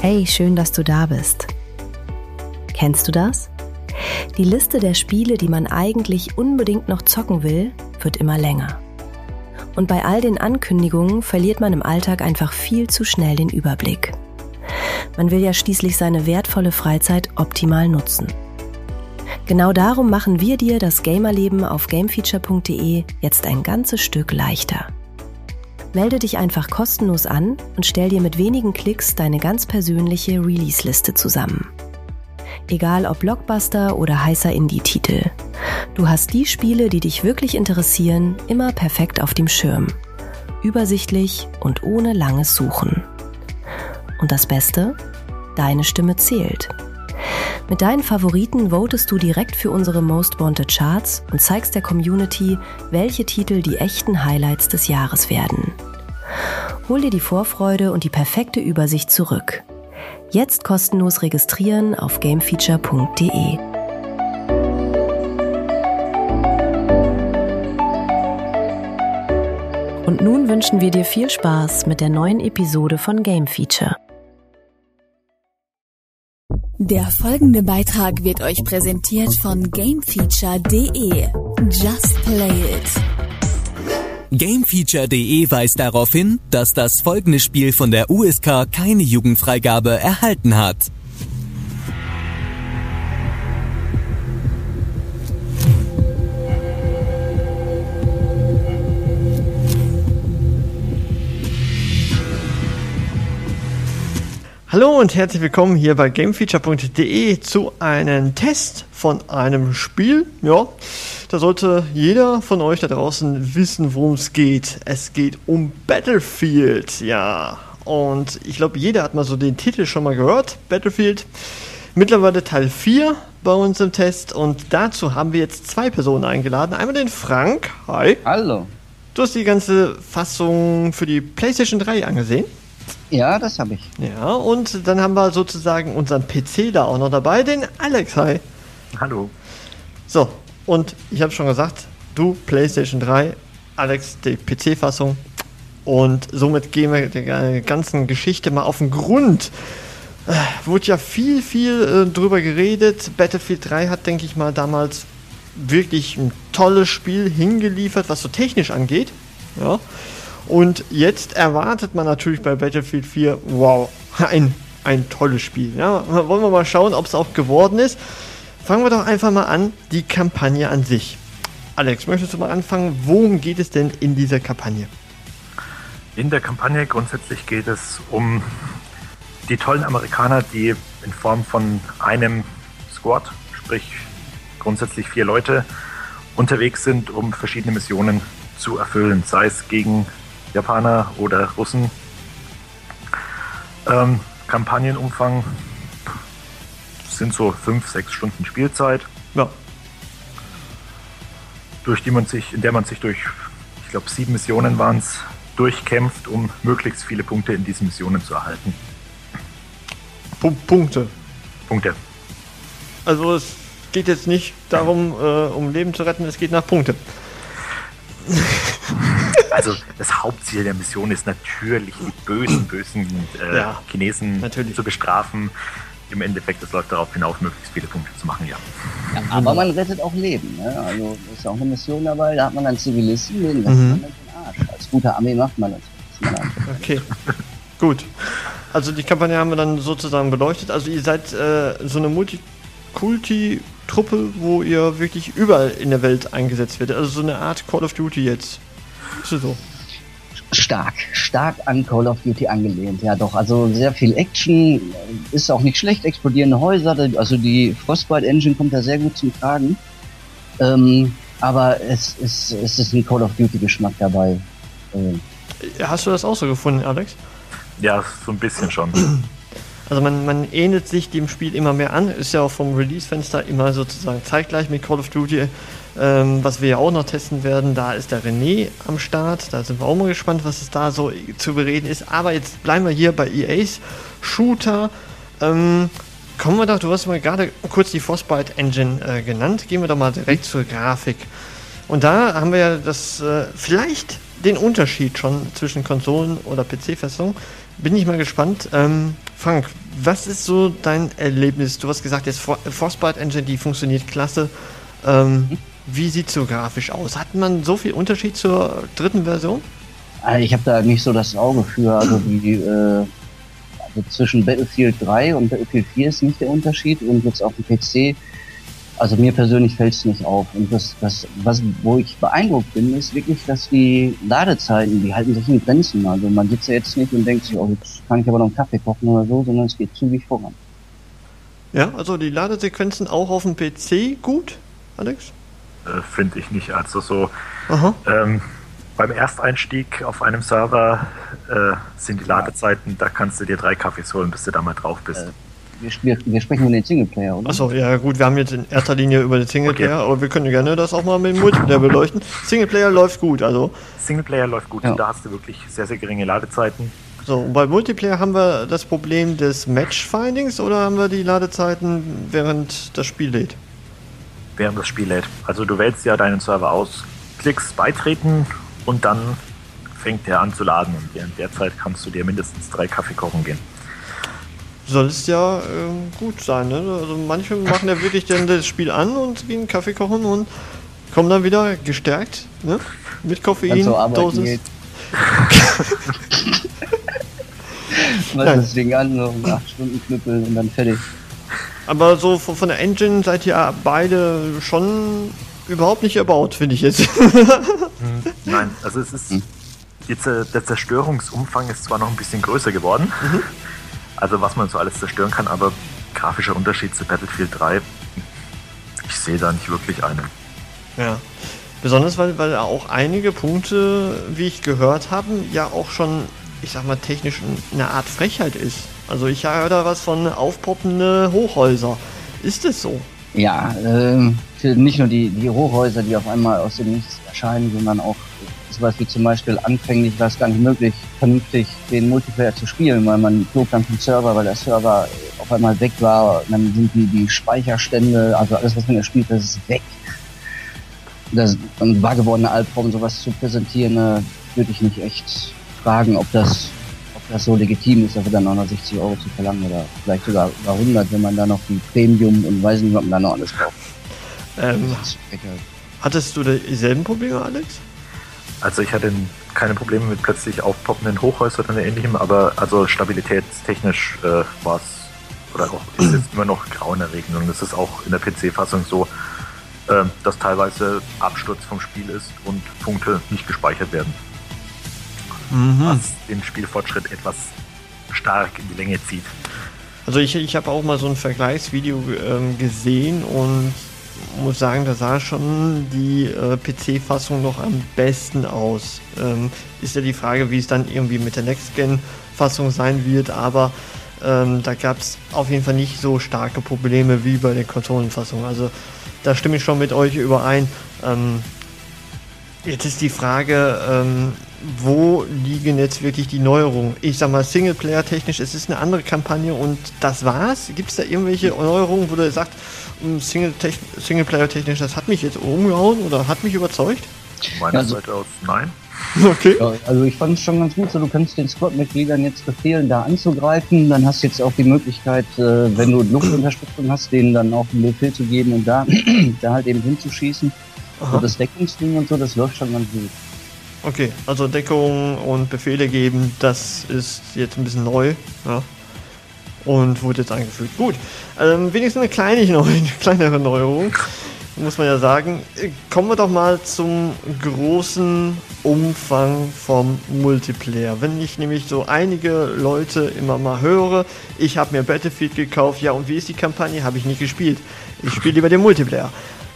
Hey, schön, dass du da bist. Kennst du das? Die Liste der Spiele, die man eigentlich unbedingt noch zocken will, wird immer länger. Und bei all den Ankündigungen verliert man im Alltag einfach viel zu schnell den Überblick. Man will ja schließlich seine wertvolle Freizeit optimal nutzen. Genau darum machen wir dir das Gamerleben auf gamefeature.de jetzt ein ganzes Stück leichter. Melde dich einfach kostenlos an und stell dir mit wenigen Klicks deine ganz persönliche Release-Liste zusammen. Egal ob Blockbuster oder heißer Indie-Titel. Du hast die Spiele, die dich wirklich interessieren, immer perfekt auf dem Schirm. Übersichtlich und ohne langes Suchen. Und das Beste? Deine Stimme zählt. Mit deinen Favoriten votest du direkt für unsere Most Wanted Charts und zeigst der Community, welche Titel die echten Highlights des Jahres werden. Hol dir die Vorfreude und die perfekte Übersicht zurück. Jetzt kostenlos registrieren auf gamefeature.de. Und nun wünschen wir dir viel Spaß mit der neuen Episode von Game Feature. Der folgende Beitrag wird euch präsentiert von gamefeature.de. Just play it. Gamefeature.de weist darauf hin, dass das folgende Spiel von der USK keine Jugendfreigabe erhalten hat. Hallo und herzlich willkommen hier bei gamefeature.de zu einem Test von einem Spiel. Ja, da sollte jeder von euch da draußen wissen, worum es geht. Es geht um Battlefield, ja. Und ich glaube, jeder hat mal so den Titel schon mal gehört, Battlefield. Mittlerweile Teil 4 bei uns im Test und dazu haben wir jetzt zwei Personen eingeladen. Einmal den Frank, hi. Hallo. Du hast die ganze Fassung für die PlayStation 3 angesehen. Ja, das habe ich. Ja, und dann haben wir sozusagen unseren PC da auch noch dabei, den Alex. Hi. Hallo. So, und ich habe schon gesagt, du PlayStation 3, Alex die PC-Fassung. Und somit gehen wir der ganzen Geschichte mal auf den Grund. Wurde ja viel drüber geredet. Battlefield 3 hat, denke ich mal, damals wirklich ein tolles Spiel hingeliefert, was so technisch angeht. Ja. Und jetzt erwartet man natürlich bei Battlefield 4, wow, ein tolles Spiel. Ja, wollen wir mal schauen, ob es auch geworden ist. Fangen wir doch einfach mal an, die Kampagne an sich. Alex, möchtest du mal anfangen? Worum geht es denn in dieser Kampagne? In der Kampagne grundsätzlich geht es um die tollen Amerikaner, die in Form von einem Squad, sprich grundsätzlich 4 Leute, unterwegs sind, um verschiedene Missionen zu erfüllen, sei es gegen Japaner oder Russen. Kampagnenumfang sind so 5-6 Stunden Spielzeit, ja. In der man sich durch, ich glaube 7 Missionen waren es, durchkämpft, um möglichst viele Punkte in diesen Missionen zu erhalten. Punkte. Also es geht jetzt nicht darum, um Leben zu retten, es geht nach Punkte. Also das Hauptziel der Mission ist natürlich, die bösen Chinesen natürlich zu bestrafen. Im Endeffekt, das läuft darauf hinaus, möglichst viele Punkte zu machen, ja. Ja, aber man rettet auch Leben. Ne? Also das ist auch eine Mission dabei, da hat man dann Zivilisten, den lässt man dann den Arsch. Als guter Armee macht man das. Okay, gut. Also die Kampagne haben wir dann sozusagen beleuchtet. Also ihr seid so eine Multikulti-Truppe, wo ihr wirklich überall in der Welt eingesetzt werdet. Also so eine Art Call of Duty jetzt. Ist das so? Stark an Call of Duty angelehnt, ja doch. Also sehr viel Action, ist auch nicht schlecht, explodierende Häuser, also die Frostbite Engine kommt da sehr gut zum Tragen. Aber es ist ein Call of Duty Geschmack dabei. Hast du das auch so gefunden, Alex? Ja, so ein bisschen schon. Also man ähnelt sich dem Spiel immer mehr an, ist ja auch vom Release-Fenster immer sozusagen zeitgleich mit Call of Duty. Was wir ja auch noch testen werden, da ist der René am Start. Da sind wir auch mal gespannt, was es da so zu bereden ist. Aber jetzt bleiben wir hier bei EA's Shooter. Kommen wir doch, du hast mal gerade kurz die Frostbite Engine genannt. Gehen wir doch mal direkt zur Grafik. Und da haben wir ja das vielleicht den Unterschied schon zwischen Konsolen- oder PC-Fassung. bin ich mal gespannt. Frank, was ist so dein Erlebnis? Du hast gesagt, jetzt Frostbite Engine, die funktioniert klasse. Wie sieht es so grafisch aus? Hat man so viel Unterschied zur dritten Version? Also ich habe da nicht so das Auge für. Also also zwischen Battlefield 3 und Battlefield 4 ist nicht der Unterschied. Und jetzt auf dem PC, also mir persönlich fällt es nicht auf. Und wo ich beeindruckt bin, ist wirklich, dass die Ladezeiten, die halten sich in Grenzen. Also man sitzt ja jetzt nicht und denkt sich, oh, jetzt kann ich aber noch einen Kaffee kochen oder so, sondern es geht zügig voran. Ja, also die Ladesequenzen auch auf dem PC gut, Alex? Finde ich nicht. Also so beim Ersteinstieg auf einem Server sind die Ladezeiten, da kannst du dir 3 Kaffees holen, bis du da mal drauf bist. Wir sprechen über den Singleplayer, oder? Achso, ja gut, wir haben jetzt in erster Linie über den Singleplayer, okay. Aber wir können gerne das auch mal mit dem Multiplayer beleuchten. Singleplayer läuft gut, also. Singleplayer läuft gut, da hast du wirklich sehr, sehr geringe Ladezeiten. So, und bei Multiplayer haben wir das Problem des Matchfindings oder haben wir die Ladezeiten, während das Spiel lädt? Während das Spiel lädt. Also du wählst ja deinen Server aus, klickst beitreten und dann fängt der an zu laden und während der Zeit kannst du dir mindestens 3 Kaffee kochen gehen. Soll es ja gut sein, ne? Also manche machen ja wirklich dann das Spiel an und gehen Kaffee kochen und kommen dann wieder gestärkt, ne? Mit Koffein, Dosis. Was das Ding an, noch 8 Stunden knüppeln und dann fertig. Aber so von der Engine seid ihr beide schon überhaupt nicht erbaut, finde ich jetzt. Nein, also es ist jetzt, der Zerstörungsumfang ist zwar noch ein bisschen größer geworden, also was man so alles zerstören kann, aber grafischer Unterschied zu Battlefield 3, ich sehe da nicht wirklich einen. Ja, besonders weil auch einige Punkte, wie ich gehört habe, ja auch schon, ich sag mal, technisch eine Art Frechheit ist. Also ich höre da was von aufpoppende Hochhäuser. Ist es so? Ja, nicht nur die Hochhäuser, die auf einmal aus dem Nichts erscheinen, sondern auch sowas wie zum Beispiel anfänglich war es gar nicht möglich, vernünftig den Multiplayer zu spielen, weil man flog dann vom Server, weil der Server auf einmal weg war. Und dann sind die Speicherstände, also alles, was man gespielt hat, ist weg. Das ein wahr gewordener Albtraum, sowas zu präsentieren, würde ich nicht echt fragen, ob das so legitim ist, dafür dann auch noch 60 € zu verlangen oder vielleicht sogar über 100, wenn man da noch die Premium und weiß nicht, was man da noch alles braucht. Hattest du dieselben Probleme, Alex? Also ich hatte keine Probleme mit plötzlich aufpoppenden Hochhäusern oder ähnlichem, aber also stabilitätstechnisch war es, oder auch ist jetzt immer noch grauenerregend und es ist auch in der PC-Fassung so, dass teilweise Absturz vom Spiel ist und Punkte nicht gespeichert werden. Was den Spielfortschritt etwas stark in die Länge zieht. Also ich habe auch mal so ein Vergleichsvideo gesehen und muss sagen, da sah schon die PC-Fassung noch am besten aus. Ist ja die Frage, wie es dann irgendwie mit der Next-Gen-Fassung sein wird, aber da gab es auf jeden Fall nicht so starke Probleme wie bei der Konsolenfassung. Also da stimme ich schon mit euch überein. Jetzt ist die Frage, wo liegen jetzt wirklich die Neuerungen? Ich sag mal, Singleplayer-technisch, es ist eine andere Kampagne und das war's? Gibt es da irgendwelche Neuerungen, wo du sagst, Singleplayer-technisch, das hat mich jetzt umgehauen oder hat mich überzeugt? Meiner Seite aus nein. Okay. Ja, also ich fand es schon ganz gut, so du kannst den Squad-Mitgliedern jetzt befehlen, da anzugreifen, dann hast du jetzt auch die Möglichkeit, wenn du Luftunterstützung hast, denen dann auch einen Befehl zu geben und da halt eben hinzuschießen. Und das Deckungsding und so, das läuft schon ganz gut. Okay, also Deckung und Befehle geben, das ist jetzt ein bisschen neu, ja. Und wurde jetzt eingefügt. Gut, wenigstens eine kleinere Neuerung, muss man ja sagen. Kommen wir doch mal zum großen Umfang vom Multiplayer. Wenn ich nämlich so einige Leute immer mal höre, ich habe mir Battlefield gekauft, ja und wie ist die Kampagne? Habe ich nicht gespielt. Ich spiele lieber den Multiplayer.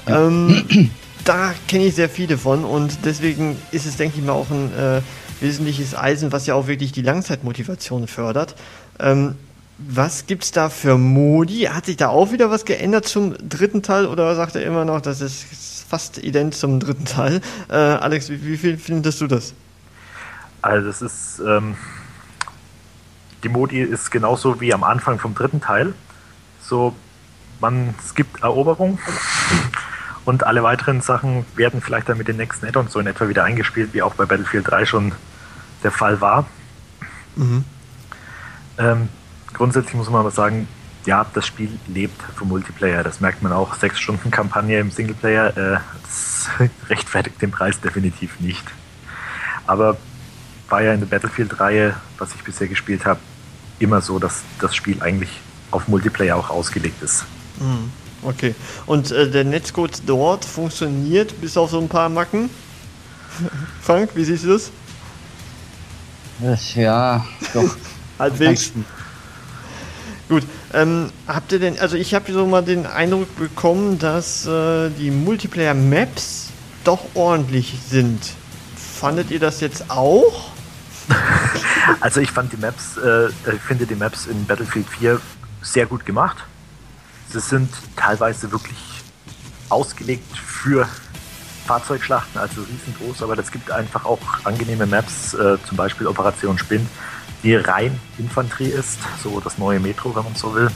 Da kenne ich sehr viele von und deswegen ist es, denke ich mal, auch ein wesentliches Eisen, was ja auch wirklich die Langzeitmotivation fördert. Was gibt's da für Modi? Hat sich da auch wieder was geändert zum dritten Teil oder sagt er immer noch, das ist fast ident zum dritten Teil? Alex, wie viel findest du das? Also es ist die Modi ist genauso wie am Anfang vom dritten Teil. So, es gibt Eroberung. Und alle weiteren Sachen werden vielleicht dann mit den nächsten Add-ons so in etwa wieder eingespielt, wie auch bei Battlefield 3 schon der Fall war. Grundsätzlich muss man aber sagen, ja, das Spiel lebt vom Multiplayer. Das merkt man auch. 6 Stunden Kampagne im Singleplayer, das rechtfertigt den Preis definitiv nicht. Aber war ja in der Battlefield-Reihe, was ich bisher gespielt habe, immer so, dass das Spiel eigentlich auf Multiplayer auch ausgelegt ist. Okay. Und der Netzcode dort funktioniert bis auf so ein paar Macken? Frank, wie siehst du das? Ja, doch. Halbwegs. Gut. Habt ihr denn, also ich habe so mal den Eindruck bekommen, dass die Multiplayer-Maps doch ordentlich sind. Fandet ihr das jetzt auch? Also ich fand finde die Maps in Battlefield 4 sehr gut gemacht. Sie sind teilweise wirklich ausgelegt für Fahrzeugschlachten, also riesengroß, aber es gibt einfach auch angenehme Maps, zum Beispiel Operation Spind, die rein Infanterie ist, so das neue Metro, wenn man so will.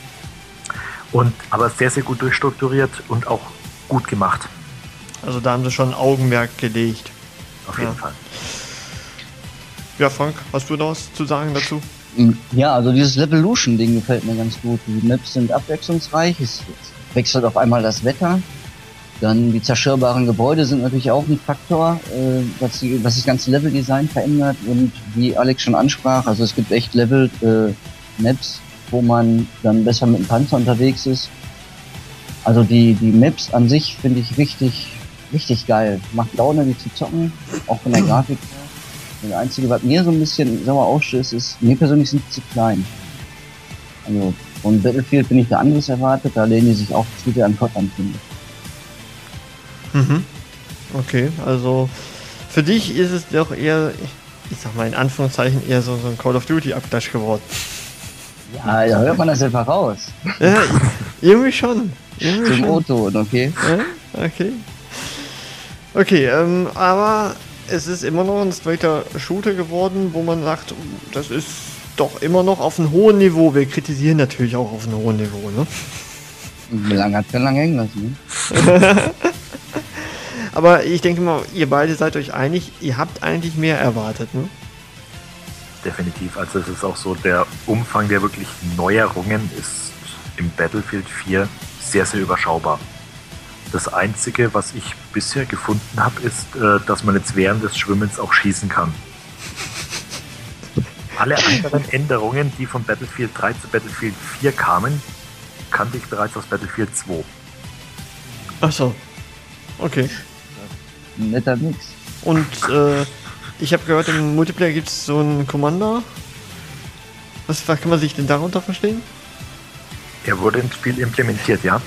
Aber sehr, sehr gut durchstrukturiert und auch gut gemacht. Also da haben sie schon Augenmerk gelegt. Auf jeden Fall. Ja, Frank, hast du noch was zu sagen dazu? Ja, also dieses Levolution-Ding gefällt mir ganz gut. Die Maps sind abwechslungsreich, es wechselt auf einmal das Wetter. Dann die zerstörbaren Gebäude sind natürlich auch ein Faktor, was das ganze Leveldesign verändert. Und wie Alex schon ansprach, also es gibt echt Level-Maps, wo man dann besser mit dem Panzer unterwegs ist. Also die Maps an sich finde ich richtig geil. Macht Laune, die zu zocken, auch von der Grafik her. Das Einzige, was mir so ein bisschen sauer aufstößt, ist, mir persönlich sind die zu klein. Also von Battlefield bin ich da anderes erwartet, da lehnen die sich auch wieder an Gott an, finde ich. Okay, also für dich ist es doch eher, ich sag mal in Anführungszeichen, eher so ein Call of Duty Abklatsch geworden. Ja, da hört man das einfach raus. Ja, irgendwie schon. Zum O-Ton, okay? Ja, okay, aber es ist immer noch ein straighter Shooter geworden, wo man sagt, das ist doch immer noch auf einem hohen Niveau. Wir kritisieren natürlich auch auf einem hohen Niveau, ne? Wie lange hat kein lange hängen lassen, ne? Aber ich denke mal, ihr beide seid euch einig, ihr habt eigentlich mehr erwartet, ne? Definitiv. Also es ist auch so, der Umfang der wirklich Neuerungen ist im Battlefield 4 sehr, sehr überschaubar. Das Einzige, was ich bisher gefunden habe, ist, dass man jetzt während des Schwimmens auch schießen kann. Alle anderen Änderungen, die von Battlefield 3 zu Battlefield 4 kamen, kannte ich bereits aus Battlefield 2. Ach so. Okay. Netter Mix. Und ich habe gehört, im Multiplayer gibt es so einen Commander. Was kann man sich denn darunter verstehen? Er wurde ins Spiel implementiert, ja.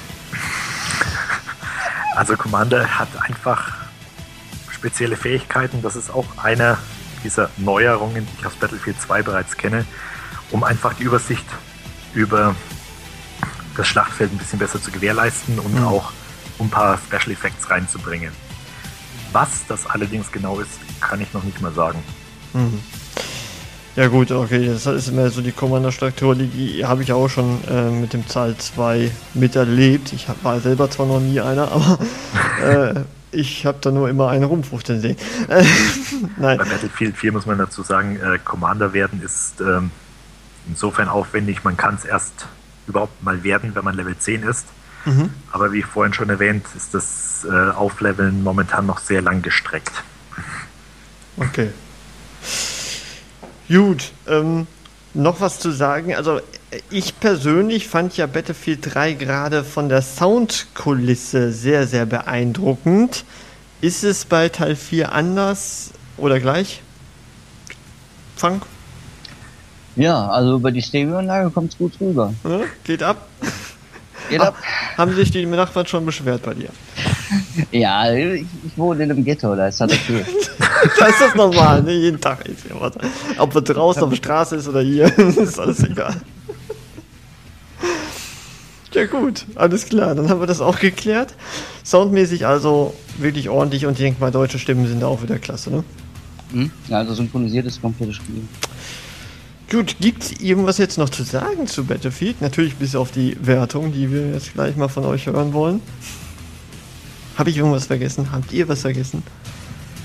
Also Commander hat einfach spezielle Fähigkeiten. Das ist auch eine dieser Neuerungen, die ich aus Battlefield 2 bereits kenne, um einfach die Übersicht über das Schlachtfeld ein bisschen besser zu gewährleisten und auch ein paar Special Effects reinzubringen. Was das allerdings genau ist, kann ich noch nicht mal sagen. Ja gut, okay, das ist immer so die Commander-Struktur, die habe ich auch schon mit dem Zahl 2 miterlebt. Ich war selber zwar noch nie einer, aber ich habe da nur immer einen rumfuchteln sehen. Nein. Bei Battlefield 4 muss man dazu sagen, Commander werden ist insofern aufwendig, man kann es erst überhaupt mal werden, wenn man Level 10 ist. Aber wie vorhin schon erwähnt, ist das Aufleveln momentan noch sehr lang gestreckt. Okay. Gut, noch was zu sagen. Also ich persönlich fand ja Battlefield 3 gerade von der Soundkulisse sehr, sehr beeindruckend. Ist es bei Teil 4 anders oder gleich? Frank? Ja, also über die Stereoanlage kommt es gut rüber. Ja, geht ab? Geht ab. Haben sich die Nachbarn schon beschwert bei dir? Ja, ich wohne in einem Ghetto, da ist das okay. Da ist das normal, ne? Jeden Tag ist ja was. Ob er draußen auf der Straße ist oder hier, ist alles egal. Ja gut, alles klar, dann haben wir das auch geklärt. Soundmäßig also wirklich ordentlich und ich denke mal, deutsche Stimmen sind da auch wieder klasse, ne? Ja, also synchronisiert ist komplett das Spiel. Gut, gibt es irgendwas jetzt noch zu sagen zu Battlefield? Natürlich bis auf die Wertung, die wir jetzt gleich mal von euch hören wollen. Habe ich irgendwas vergessen? Habt ihr was vergessen?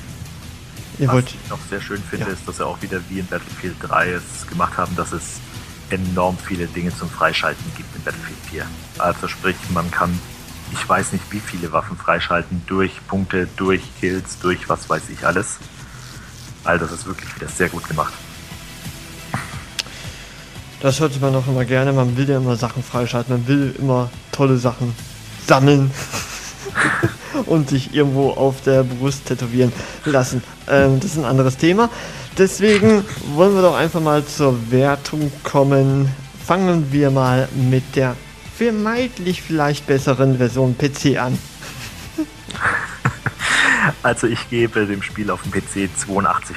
Was ich noch sehr schön finde, ist, dass sie auch wieder wie in Battlefield 3 es gemacht haben, dass es enorm viele Dinge zum Freischalten gibt in Battlefield 4. Also sprich, man kann, ich weiß nicht wie viele Waffen freischalten, durch Punkte, durch Kills, durch was weiß ich alles. Also das ist wirklich wieder sehr gut gemacht. Das hört man auch immer gerne, man will ja immer Sachen freischalten, man will immer tolle Sachen sammeln und sich irgendwo auf der Brust tätowieren lassen. Das ist ein anderes Thema. Deswegen wollen wir doch einfach mal zur Wertung kommen. Fangen wir mal mit der vermeintlich vielleicht besseren Version PC an. Also ich gebe dem Spiel auf dem PC 82%.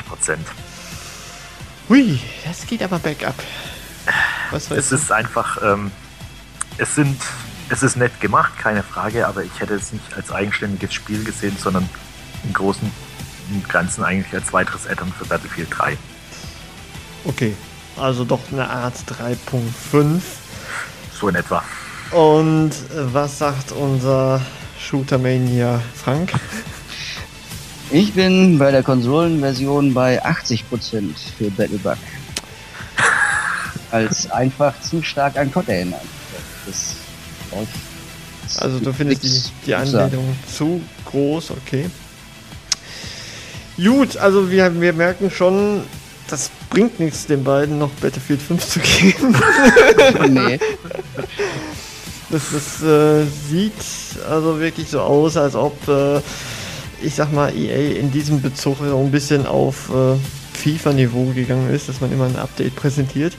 Hui, das geht aber bergab. Es ist einfach, es ist nett gemacht, keine Frage, aber ich hätte es nicht als eigenständiges Spiel gesehen, sondern im Großen und Ganzen eigentlich als weiteres Add-on für Battlefield 3. Okay, also doch eine Art 3.5. So in etwa. Und was sagt unser Shooter-Mania Frank? Ich bin bei der Konsolenversion bei 80% für Battlebug. Als einfach zu stark an COD erinnern. Also du findest die Anlehnung zu groß, okay. Gut, also wir merken schon, das bringt nichts, den beiden noch Battlefield 5 zu geben. Nee. Das sieht also wirklich so aus, als ob, ich sag mal, EA in diesem Bezug so ein bisschen auf FIFA-Niveau gegangen ist, dass man immer ein Update präsentiert.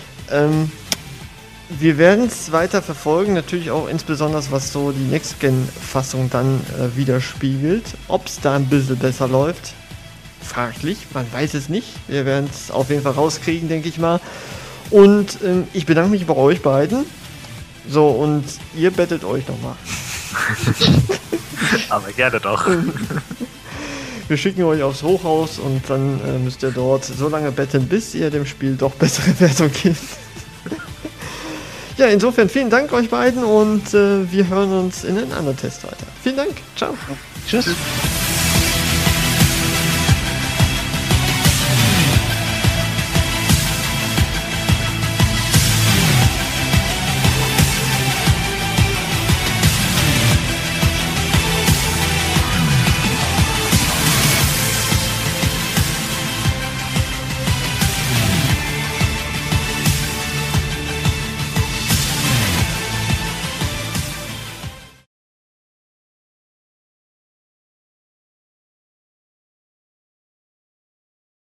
Wir werden es weiter verfolgen, natürlich auch insbesondere was so die Next-Gen-Fassung dann widerspiegelt. Ob es da ein bisschen besser läuft, fraglich, man weiß es nicht. Wir werden es auf jeden Fall rauskriegen, denke ich mal. Und ich bedanke mich bei euch beiden. So, und ihr bettet euch nochmal. Aber gerne doch. Wir schicken euch aufs Hochhaus und dann müsst ihr dort so lange betteln, bis ihr dem Spiel doch bessere Wertung gebt. Ja, insofern vielen Dank euch beiden und wir hören uns in einem anderen Test weiter. Vielen Dank, ciao. Tschüss.